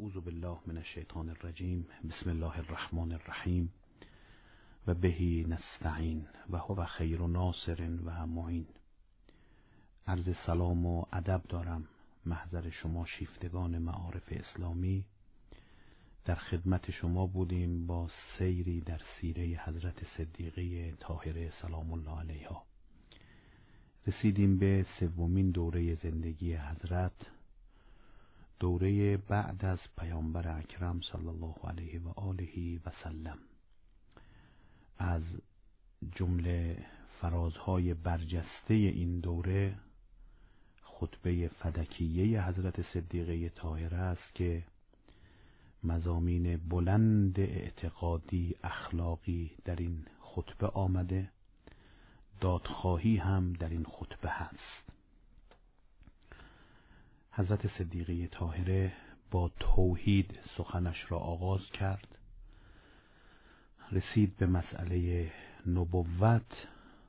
اعوذ بالله من الشیطان الرجیم. بسم الله الرحمن الرحیم و بهی نستعین و هو خیر ناصر و معین. عرض سلام و ادب دارم محضر شما شیفتگان معارف اسلامی. در خدمت شما بودیم با سیری در سیره حضرت صدیقه طاهره سلام الله علیها. رسیدیم به سومین دوره زندگی حضرت، دوره بعد از پیامبر اکرم صلی الله علیه و آله و سلم. از جمله فرازهای برجسته این دوره خطبه فدکیه حضرت صدیقه طاهره است که مضامین بلند اعتقادی اخلاقی در این خطبه آمده، دادخواهی هم در این خطبه هست. حضرت صدیقه طاهره با توحید سخنش را آغاز کرد، رسید به مسئله نبوت،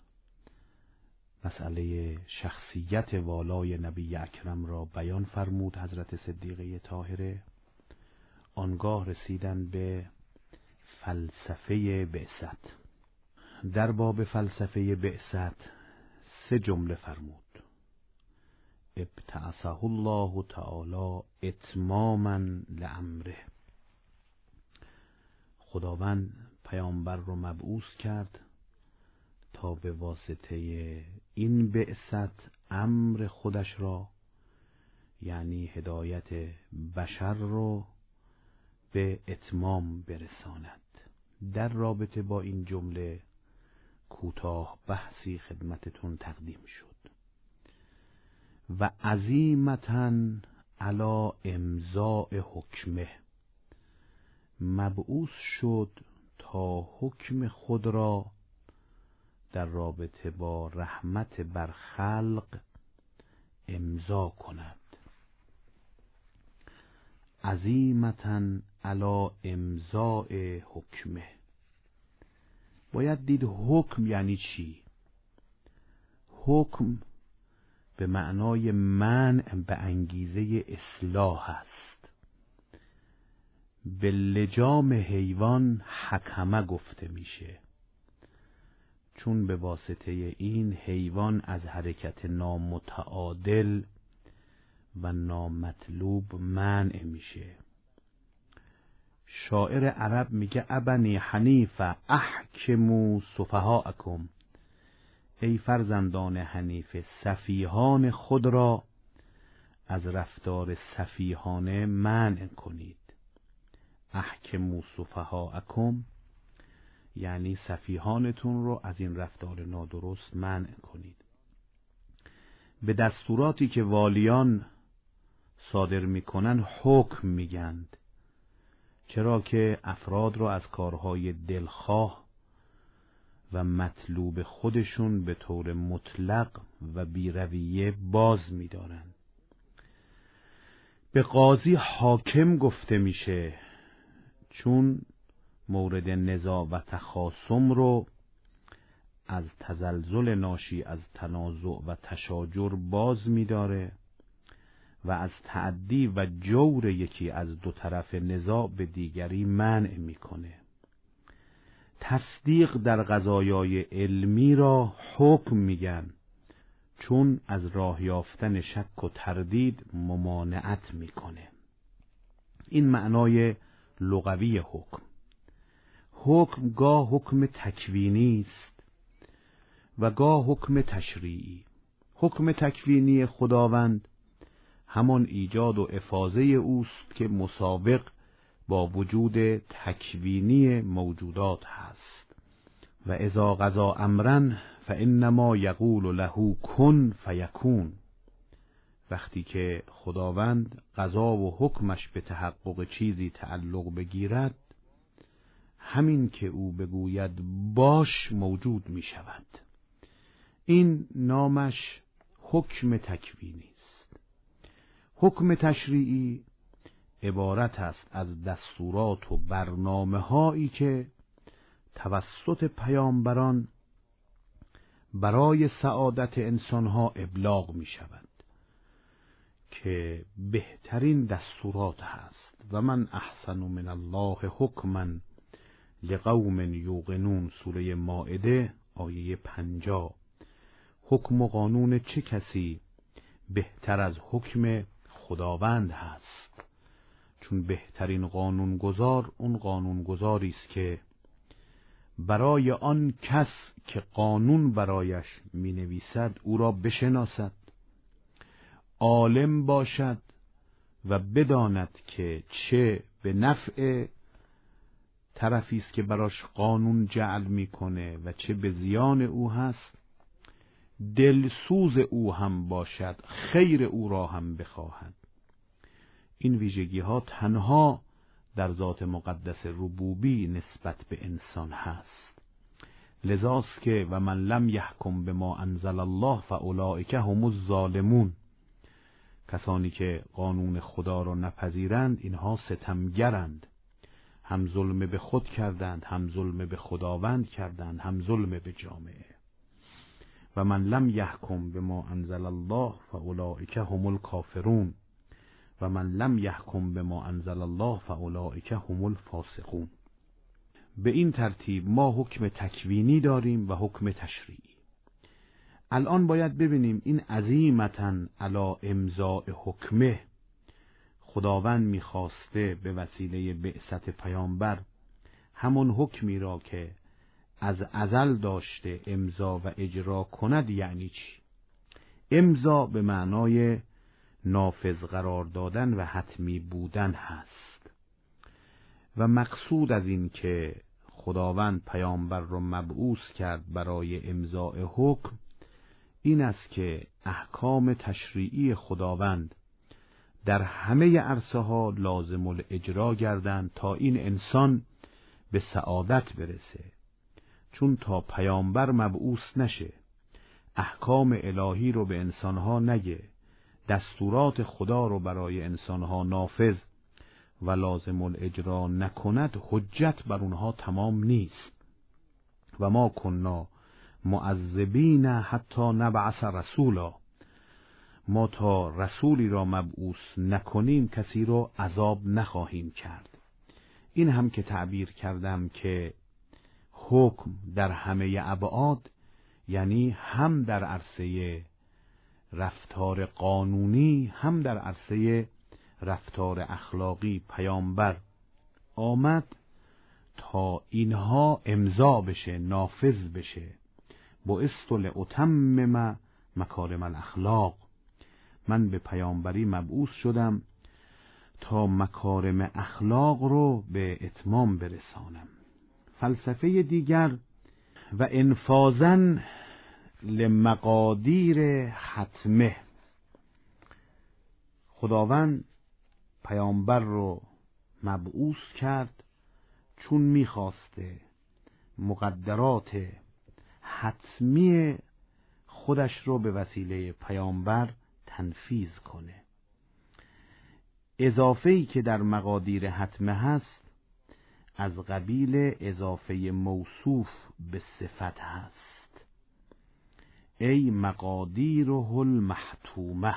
مسئله شخصیت والای نبی اکرم را بیان فرمود حضرت صدیقه طاهره. آنگاه رسیدن به فلسفه بعثت. در باب فلسفه بعثت 3 جمله فرمود: ابتعثه الله تعالی اتماما لامره. خداوند پیامبر رو مبعوث کرد تا به واسطه این بعثت امر خودش را، یعنی هدایت بشر رو، به اتمام برساند. در رابطه با این جمله کوتاه بحثی خدمتتون تقدیم شد. و عزیمتاً علی امضاء حکمه، مبعوث شد تا حکم خود را در رابطه با رحمت بر خلق امضا کند. عزیمتاً علی امضاء حکمه. باید دید حکم یعنی چی؟ حکم به معنای منع به انگیزه اصلاح است. به لجام حیوان حکمه گفته میشه، چون به واسطه این حیوان از حرکت نامتعادل و نامطلوب منع میشه. شاعر عرب میگه ابنی حنیفه احکموا سفهاءکم، ای فرزندان حنیفه سفیهان خود را از رفتار سفیهانه منع کنید. احکموا سفهاءکم یعنی سفیهانتون رو از این رفتار نادرست منع کنید. به دستوراتی که والیان صادر میکنن حکم میگند، چرا که افراد را از کارهای دلخواه و مطلوب خودشون به طور مطلق و بی‌رویه باز می‌دارن. به قاضی حاکم گفته میشه، چون مورد نزاع و تخاصم رو از تزلزل ناشی از تنازع و تشاجر باز می‌داره و از تعدی و جور یکی از دو طرف نزاع به دیگری منع میکنه. تصدیق در قضایای علمی را حکم میگن، چون از راه یافتن شک و تردید ممانعت میکنه. این معنای لغوی حکم. حکم گاه حکم تکوینی است و گاه حکم تشریعی. حکم تکوینی خداوند همان ایجاد و افاضه اوست که مسابق با وجود تکوینی موجودات هست. و اذا قضا امرا فانما یقول له کن فیکون. وقتی که خداوند قضا و حکمش به تحقق چیزی تعلق بگیرد، همین که او بگوید باش موجود می شود. این نامش حکم تکوینی. حکم تشریعی عبارت است از دستورات و برنامه هایی که توسط پیامبران برای سعادت انسانها ابلاغ می شود، که بهترین دستورات هست و من احسن من الله حکما لقوم یوقنون، سوره مائده آیه 50. حکم و قانون چه کسی بهتر از حکم خداوند هست؟ چون بهترین قانونگذار اون قانونگذاری است که برای آن کس که قانون برایش می نویسد او را بشناسد، عالم باشد و بداند که چه به نفع طرفی است که براش قانون جعل میکنه و چه به زیان او هست، دلسوز او هم باشد، خیر او را هم بخواهد. این ویژگی ها تنها در ذات مقدس ربوبی نسبت به انسان هست. لذاست که و من لم یحکم بما انزل الله فاولئک هم الظالمون، کسانی که قانون خدا را نپذیرند اینها ستمگرند، هم ظلم به خود کردند، هم ظلم به خداوند کردند، هم ظلم به جامعه. و من لم یحکم بما انزل الله فاولئک هم الکافرون و من لم یحکم بما انزل الله فاولئک هم الفاسقون. به این ترتیب ما حکم تکوینی داریم و حکم تشریعی. الان باید ببینیم این عزیمتاً علی امضاء حکمه، خداوند میخواسته به وسیله بعثت پیامبر همون حکمی را که از ازل داشته امضا و اجرا کند. یعنی چی؟ امضا به معنای نافذ قرار دادن و حتمی بودن هست و مقصود از این که خداوند پیامبر را مبعوث کرد برای امضاء حکم این است که احکام تشریعی خداوند در همه عرصه ها لازم الاجرا گردند تا این انسان به سعادت برسه. چون تا پیامبر مبعوث نشه، احکام الهی رو به انسانها نگه، دستورات خدا رو برای انسانها نافذ و لازم الاجرا نکند، حجت بر اونها تمام نیست. و ما کنا معذبین حتی نبعث رسولا، ما تا رسولی را مبعوث نکنیم کسی را عذاب نخواهیم کرد. این هم که تعبیر کردم که حکم در همه ابعاد، یعنی هم در عرصه رفتار قانونی هم در عرصه رفتار اخلاقی پیامبر آمد تا اینها امضا بشه، نافذ بشه. بعثت لاتمم مکارم الاخلاق، من به پیامبری مبعوث شدم تا مکارم اخلاق رو به اتمام برسانم. فلسفه دیگر و انفاذاً لمقادیر حتمه، خداوند پیامبر رو مبعوث کرد چون میخواسته مقدرات حتمی خودش رو به وسیله پیامبر تنفیذ کنه. اضافه‌ای که در مقادیر حتمه هست از قبیل اضافه موصوف به صفت هست. ای مقادیره المحتومه،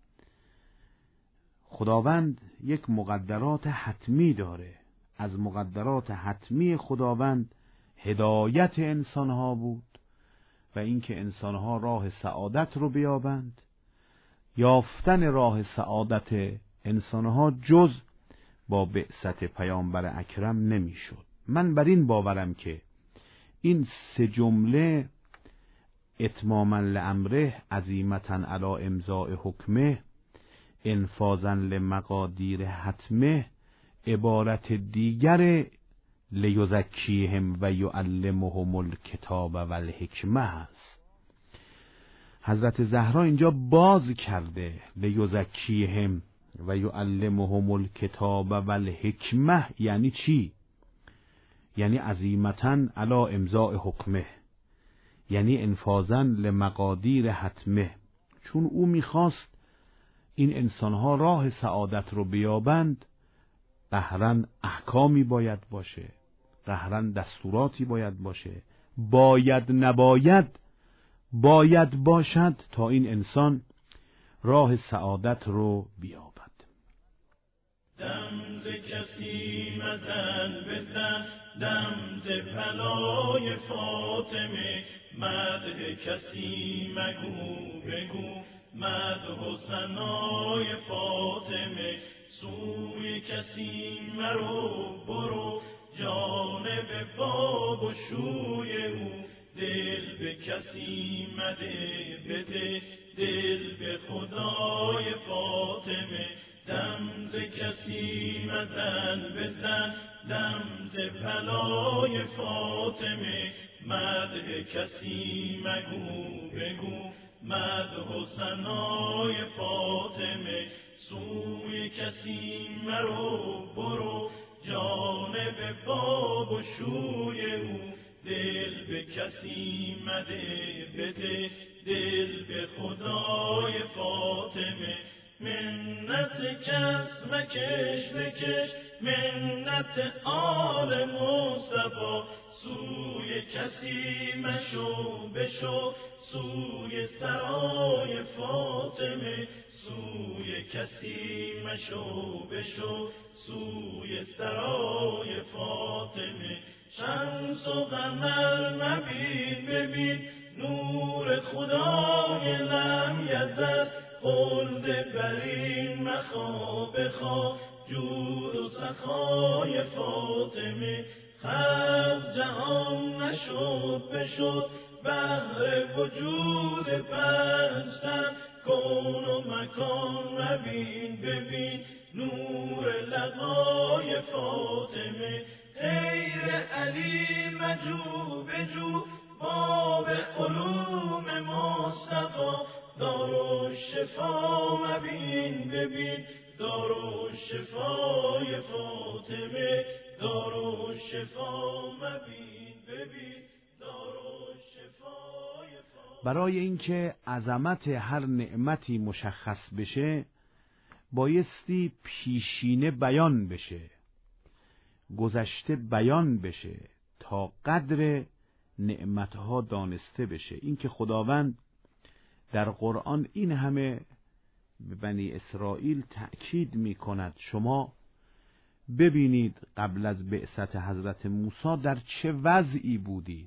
خداوند یک مقدرات حتمی داره. از مقدرات حتمی خداوند هدایت انسانها بود و اینکه انسانها راه سعادت رو بیابند. یافتن راه سعادت انسانها جز با بعثت پیامبر اکرم نمیشد. من بر این باورم که این سه جمله اتماما لامره، عزیمتا علی امضاء حکمه، انفاذا لمقادیر حتمه، عبارت دیگر لیزکیهم و یعلمهم الکتاب و الحکمه است. حضرت زهرا اینجا باز کرده لیزکیهم و یعلمهم الکتاب و الحکمه. یعنی چی؟ یعنی عزیمتا علی امضاء حکمه، یعنی انفاذا لمقادیر حتمه. چون او میخواست این انسانها راه سعادت رو بیابند، قهرن احکامی باید باشه، قهرن دستوراتی باید باشه، باید نباید باید باشد تا این انسان راه سعادت رو بیابد. ز کسی مزن بزن، دم ز بلای فاطمه. مدح کسی مگو بگو، مدح و ثنای فاطمه. سوی کسی مرو برو، جانب باب و شوی او. دل به کسی مده بده، دل به خدای فاطمه. دم ز کسی مزن بزن، دم ز بلای فاطمه. مدح کسی مگو بگو، مدح و ثنای فاطمه. سوی کسی مرو برو، جانب باب و شوی او. دل به کسی مده بده، دل به خدای فاطمه. منت کس مکش بکش، منت آل مصطفی. سوی کسی مشو بشو، سوی سرای فاطمه. سوی کسی مشو بشو، سوی سرای فاطمه. شمس و قمر مبین ببین، نور خدای لم یزل. خلد برین مخوا بخوا، جود و سخای فاطمه. خلق جهان نشد بشد، بهر وجود پنجتن. کون و مکان مبین ببین، نور لقای فاطمه. غیر علی مجو بجو، باب علوم مصطفی. دارالشفا مبین ببین، دارالشفای فاطمه. دارالشفا مبین ببین، دارالشفای فاطمه. برای اینکه عظمت هر نعمتی مشخص بشه بایستی پیشینه بیان بشه، گذشته بیان بشه، تا قدر نعمتها دانسته بشه. اینکه خداوند در قرآن این همه به بنی اسرائیل تأکید می کند شما ببینید قبل از بعثت حضرت موسی در چه وضعی بودید،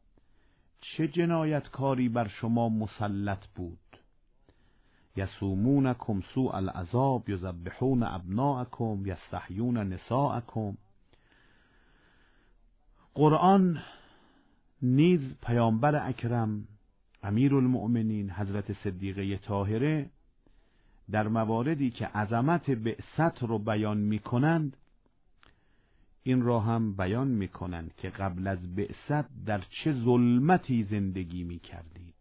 چه جنایتکاری بر شما مسلط بود. یسومونکم سوء العذاب، یذبحون ابناءکم، یستحیون نساءکم. قرآن نیز پیامبر اکرم امیرالمؤمنین حضرت صدیقه طاهره در مواردی که عظمت بعثت رو بیان می‌کنند این را هم بیان می‌کنند که قبل از بعثت در چه ظلمتی زندگی می‌کردید،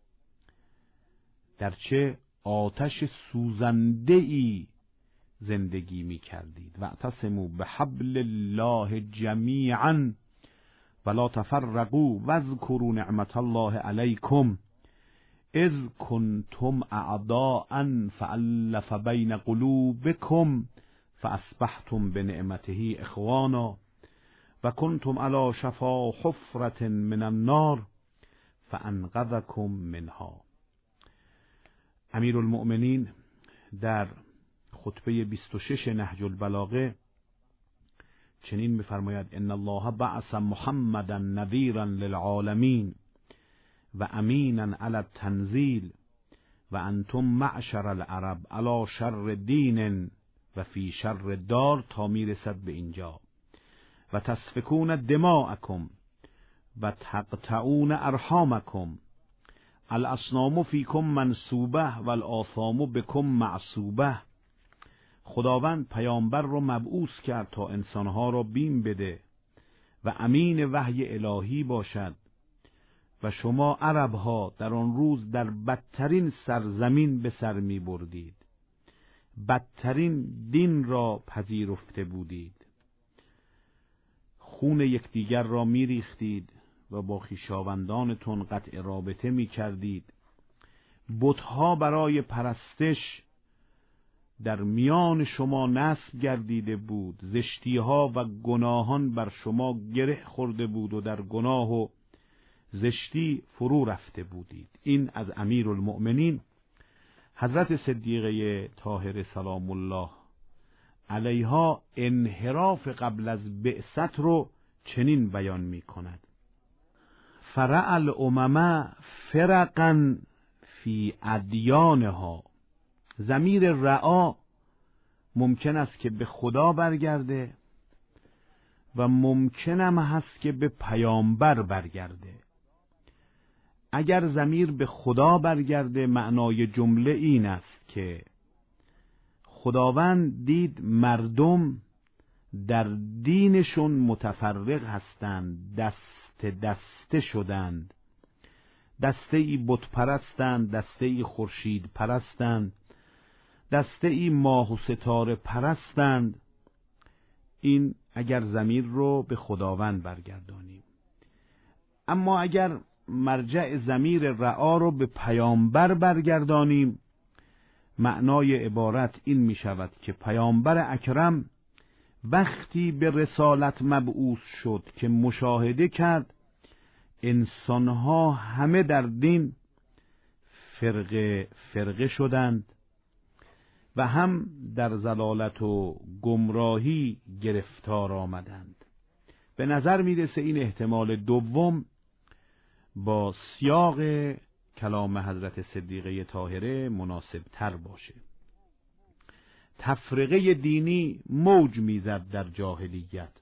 در چه آتش سوزنده‌ای زندگی می‌کردید. واعتصموا بحبل الله جمیعا ولا تفرقوا واذکروا نعمت الله علیکم اذ کنتم اعداء فألف بین قلوبکم فاصبحتم بنعمته اخوانا و کنتم علی شفا حفرة من النار فانقذکم منها. امیرالمؤمنین در خطبه 26 نهج البلاغه چنین می‌فرماید: ان الله بعث محمدا نذیرا للعالمین و امینا علی التنزیل و انتم معشر العرب علی شر دین و فی شر دار، تا میرسد به اینجا. و تسفکون دماءکم و تقطعون ارحامکم، الاصنام فیکم منصوبه و الآثام بکم معصوبه. خداوند پیامبر رو مبعوث کرد تا انسانها را بیم بده و امین وحی الهی باشد و شما عربها در آن روز در بدترین سرزمین به سر می بردید، بدترین دین را پذیرفته بودید، خون یکدیگر را می ریختید و با خویشاوندانتون قطع رابطه می کردید. بتها برای پرستش در میان شما نصب گردیده بود، زشتیها و گناهان بر شما گره خورده بود و در گناه و زشتی فرو رفته بودید. این از امیرالمؤمنین حضرت صدیقه طاهره سلام الله علیها انحراف قبل از بعثت رو چنین بیان می کند: فرع الامم فرقا فی ادیانها. ضمیر رعا ممکن است که به خدا برگرده و ممکنم هست که به پیامبر برگرده. اگر ضمیر به خدا برگرده معنای جمله این است که خداوند دید مردم در دینشون متفرق هستند، دسته شدند، دسته ای بت پرستند، دسته ای خورشید پرستند، دسته ای ماه و ستاره پرستند. این اگر ضمیر رو به خداوند برگردانیم. اما اگر مرجع ضمیر رعا رو به پیامبر برگردانیم، معنای عبارت این می شود که پیامبر اکرم وقتی به رسالت مبعوث شد که مشاهده کرد انسانها همه در دین فرقه شدند و هم در ضلالت و گمراهی گرفتار آمدند. به نظر میرسه این احتمال دوم با سیاق کلام حضرت صدیقه طاهره مناسب تر باشه. تفرقه دینی موج میزد در جاهلیت.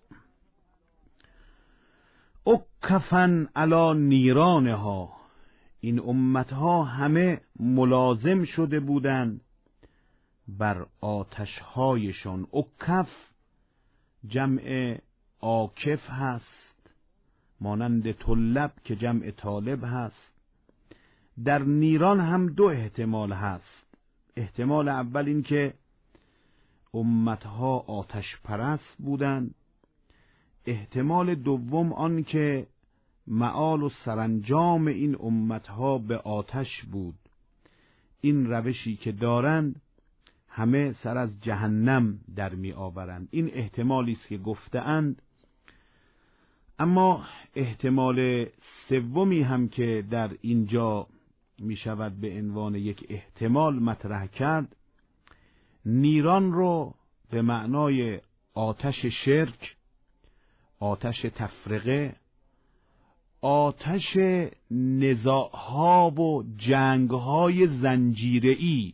اکفن علی نیرانها، این امتها همه ملازم شده بودند بر آتشهایشان. اکف جمع آکف هست، مانند طلب که جمع طالب هست. در نیران هم دو احتمال هست. احتمال اول این که امتها آتش پرست بودند. احتمال دوم آن که مآل و سرانجام این امتها به آتش بود. این روشی که دارند همه سر از جهنم در می آورند. این احتمالی است که گفته‌اند. اما احتمال سومی هم که در اینجا می شود به عنوان یک احتمال مطرح کرد، نیران رو به معنای آتش شرک، آتش تفرقه، آتش نزاعها و جنگهای زنجیره‌ای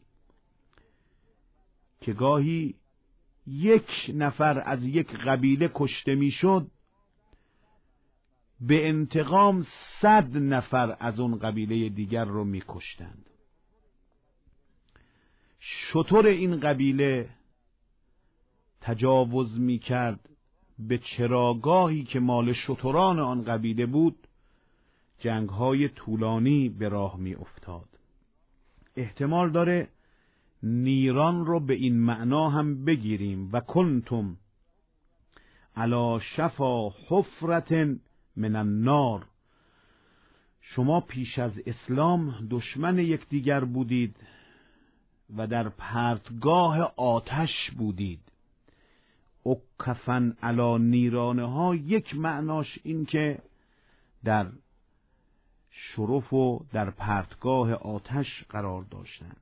که گاهی یک نفر از یک قبیله کشته میشد، به انتقام 100 نفر از اون قبیله دیگر رو میکشتند. شتر این قبیله تجاوز میکرد به چراگاهی که مال شتران آن قبیله بود، جنگهای طولانی به راه می افتاد. احتمال داره نیران رو به این معنا هم بگیریم: و کنتم علی شفا حفرة من النار. شما پیش از اسلام دشمن یکدیگر بودید و در پرتگاه آتش بودید. اکفن علی نیرانها یک معناش این که در شرف و در پرتگاه آتش قرار داشتند.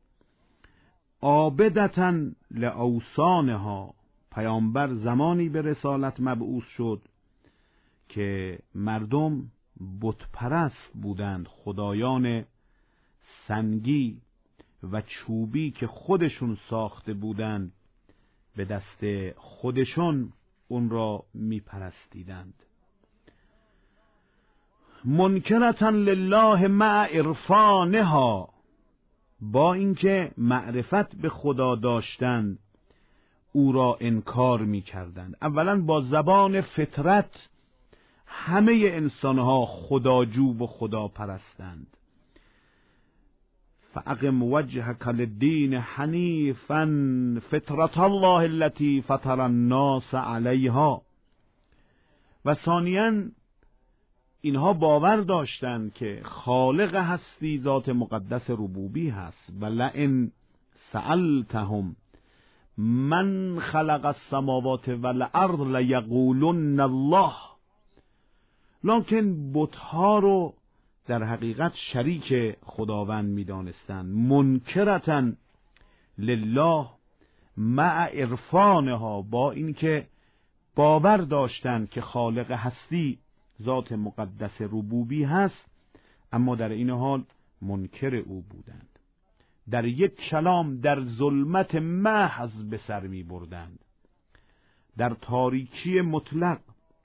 عابدةً لاوثانها، پیامبر زمانی به رسالت مبعوث شد که مردم بت پرست بودند. خدایان سنگی و چوبی که خودشون ساخته بودند به دست خودشون اون را می پرستیدند. منکرة لله مع عرفانها، با اینکه معرفت به خدا داشتند او را انکار می کردند. اولا با زبان فطرت همه انسانها خداجو و خدا پرستند. فاقم وجهک للدین حنیفا فطرة الله التي فطر الناس علیها. و ثانیاً اینها باور داشتند که خالق هستی ذات مقدس ربوبی هست. و لئن سألتهم من خلق السماوات والارض لیقولن الله. لکن بتها رو در حقیقت شریک خداوند می دانستند. منکرة لله، مع عرفانها، با اینکه باور داشتند که خالق هستی ذات مقدس ربوبی هست، اما در این حال منکر او بودند. در یک کلام در ظلمت محض به سر می بردند، در تاریکی مطلق.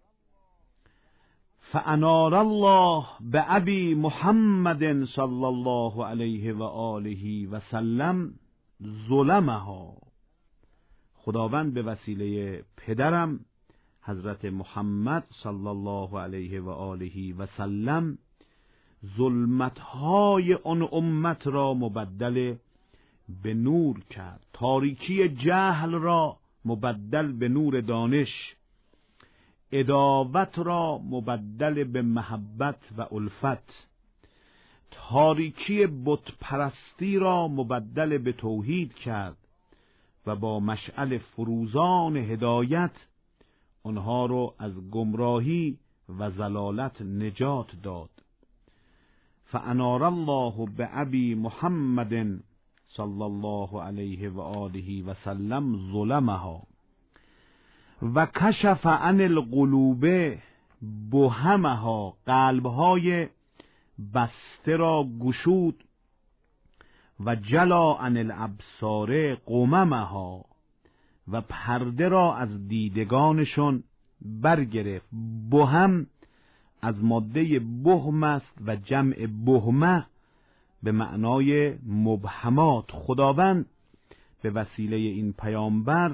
فانار الله بأبی محمد صلی الله علیه و آله و سلم ظلمها. خداوند به وسیله پدرم حضرت محمد صلی الله علیه و آله و سلم ظلمتهای آن امت را مبدل به نور کرد، تاریکی جهل را مبدل به نور دانش، عداوت را مبدل به محبت و الفت، تاریکی بت پرستی را مبدل به توحید کرد و با مشعل فروزان هدایت آنها را از گمراهی و ضلالت نجات داد. فانار الله بأبی محمد صلی الله علیه و آله و سلم ظلمها و کشف عن القلوب بهمها. قلبهای بسته را گشود و جلا عن الابصار قممها و پرده را از دیدگانشون برگرفت. بهم از ماده بهم است و جمع بهمه به معنای مبهمات. خداوند به وسیله این پیامبر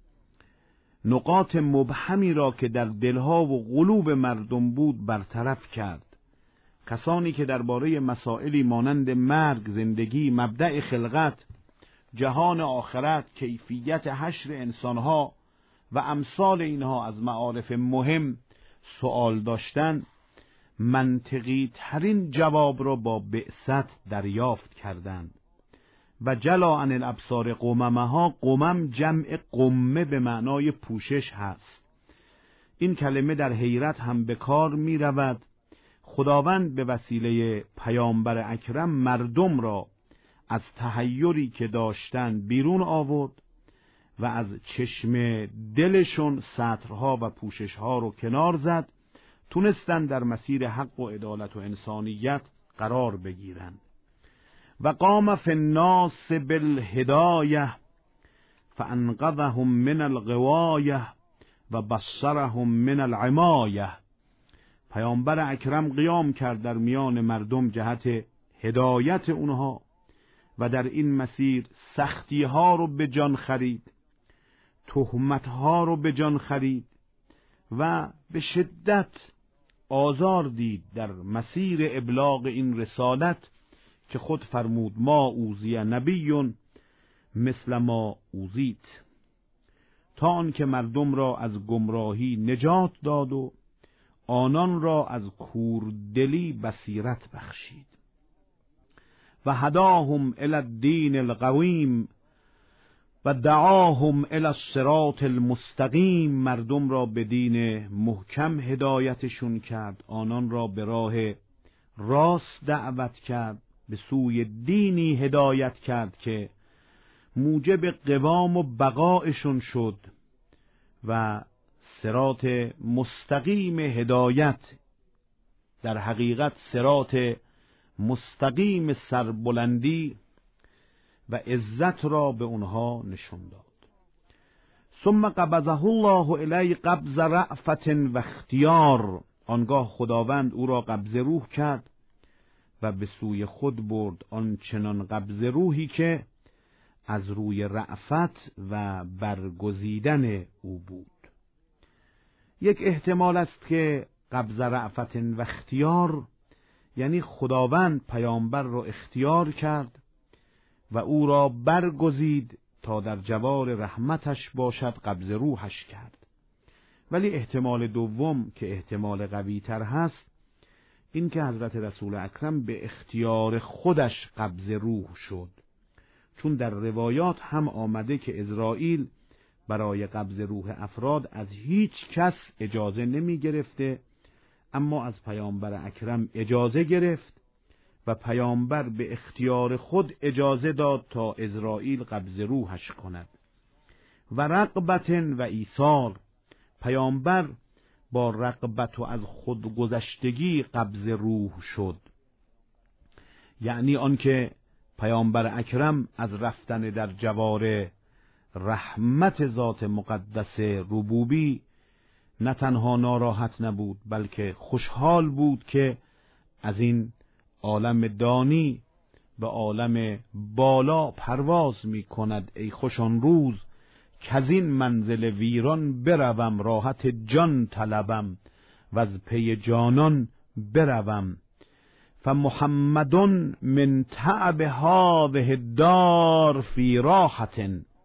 نقاط مبهمی را که در دلها و قلوب مردم بود برطرف کرد. کسانی که درباره مسائلی مانند مرگ، زندگی، مبدأ خلقت، جهان آخرت، کیفیت حشر انسانها و امثال اینها از معارف مهم سوال داشتند، منطقی ترین جواب را با بعثت دریافت کردند. و جلا عن الابصار قممها، قمم جمع قمه به معنای پوشش هست. این کلمه در حیرت هم به کار می رود. خداوند به وسیله پیامبر اکرم مردم را از تحیری که داشتند بیرون آورد و از چشم دلشون سطرها و پوششها رو کنار زد، تونستند در مسیر حق و عدالت و انسانیت قرار بگیرند. و قام فی الناس بالهدایه فانقذهم من الغوایه و بصرهم من العمایه. پیامبر اکرم قیام کرد در میان مردم جهت هدایت اونها و در این مسیر سختی ها رو به جان خرید، تهمت ها رو به جان خرید و به شدت آزار دید در مسیر ابلاغ این رسالت که خود فرمود ما اوذی نبی مثل ما اوذیت، تا آنکه مردم را از گمراهی نجات داد و آنان را از کوردلی بصیرت بخشید. و هداهم الی الدین القویم و دعاهم الی الصراط المستقیم. مردم را به دین محکم هدایتشون کرد، آنان را به راه راست دعوت کرد، به سوی دینی هدایت کرد که موجب قوام و بقایشون شد و صراط مستقیم هدایت در حقیقت صراط مستقیم سربلندی و عزت را به اونها نشون داد. ثم قبضه الله الی قبض رأفت و اختیار. آنگاه خداوند او را قبض روح کرد و به سوی خود برد، آنچنان قبض روحی که از روی رأفت و برگزیدن او بود. یک احتمال است که قبض رأفت و اختیار یعنی خداوند پیامبر را اختیار کرد و او را برگزید تا در جوار رحمتش باشد، قبض روحش کرد. ولی احتمال دوم که احتمال قوی تر هست این که حضرت رسول اکرم به اختیار خودش قبض روح شد، چون در روایات هم آمده که عزرائیل برای قبض روح افراد از هیچ کس اجازه نمی گرفته، اما از پیامبر اکرم اجازه گرفت و پیامبر به اختیار خود اجازه داد تا عزرائیل قبض روحش کند. و رغبت و ایثار. پیامبر با رغبت و از خودگذشتگی قبض روح شد، یعنی آنکه پیامبر اکرم از رفتن در جوار رحمت ذات مقدس ربوبی نه تنها ناراحت نبود، بلکه خوشحال بود که از این عالم دانی به عالم بالا پرواز می کند. ای خوش آن روز کز این منزل ویران بروم، راحت جان طلبم و از پی جانان بروم. فمحمد من تعب هذه الدار فی راحت.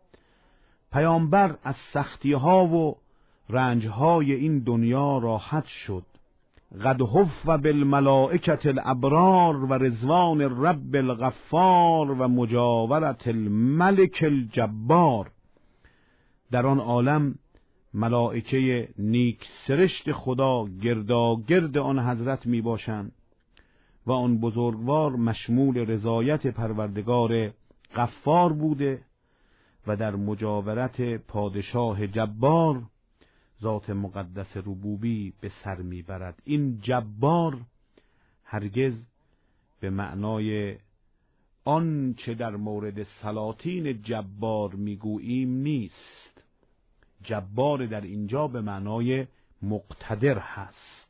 پیامبر از سختی ها و رنج های این دنیا راحت شد. قد حف بالملائکة الابرار و رضوان الرب الغفار و مجاورت الملک الجبار. در آن عالم ملائکه نیک سرشت خدا گرداگرد آن حضرت می باشند و آن بزرگوار مشمول رضایت پروردگار غفار بوده و در مجاورت پادشاه جبار ذات مقدس ربوبی به سر میبرد. این جبار هرگز به معنای آن چه در مورد سلاطین جبار میگوییم نیست. جبار در اینجا به معنای مقتدر هست،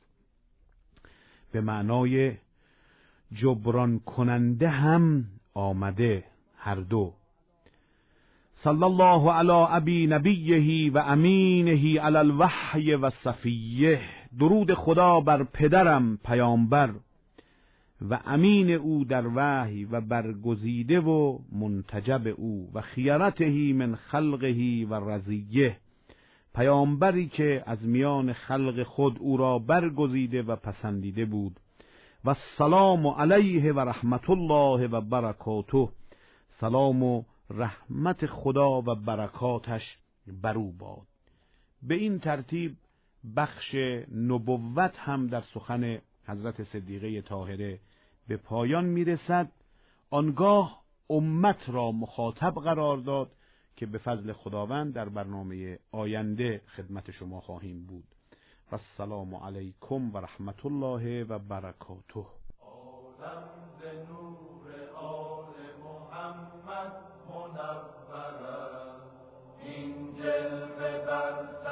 به معنای جبران کننده هم آمده، هر دو. صلی الله علی ابی نبیه و امینه علی الوحی و صفیه. درود خدا بر پدرم پیامبر و امین او در وحی و برگزیده و منتجب او و خیرته من خلقه و رضیه. پیامبری که از میان خلق خود او را برگزیده و پسندیده بود. و السلام علیه و رحمت الله و برکاته. سلام و رحمت خدا و برکاتش بر او باد. به این ترتیب بخش نبوت هم در سخن حضرت صدیقه طاهره به پایان میرسد. آنگاه امت را مخاطب قرار داد که به فضل خداوند در برنامه آینده خدمت شما خواهیم بود. و السلام علیکم و رحمت الله و برکاته. عالم ز نور آل محمد منور است، این جلوه بر